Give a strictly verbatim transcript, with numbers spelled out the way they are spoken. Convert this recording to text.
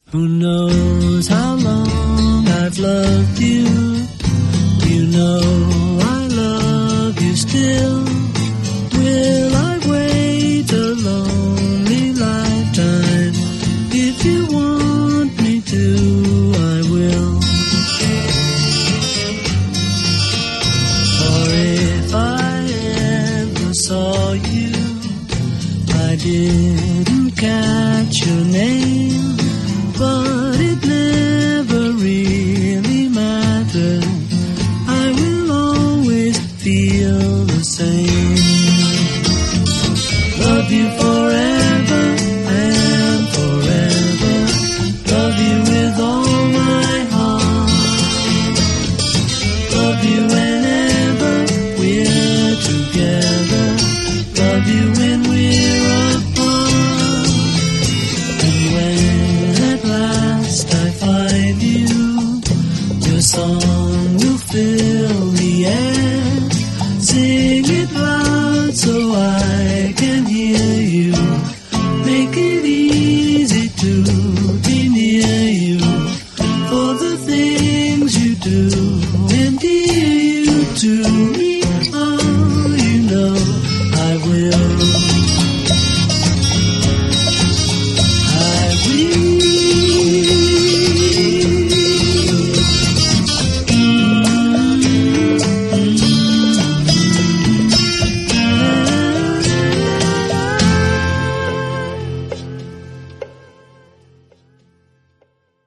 Who knows how long I've loved you? You know I love you still. Will I wait a lonely lifetime? If you want me to, I will. For if I ever saw you, I didn't catch your name. But it never really mattered. I will always feel the same. Love you forever and forever. Love you with all my heart. Love you whenever we're together. Love you when we're apart. And when at last I find you, your song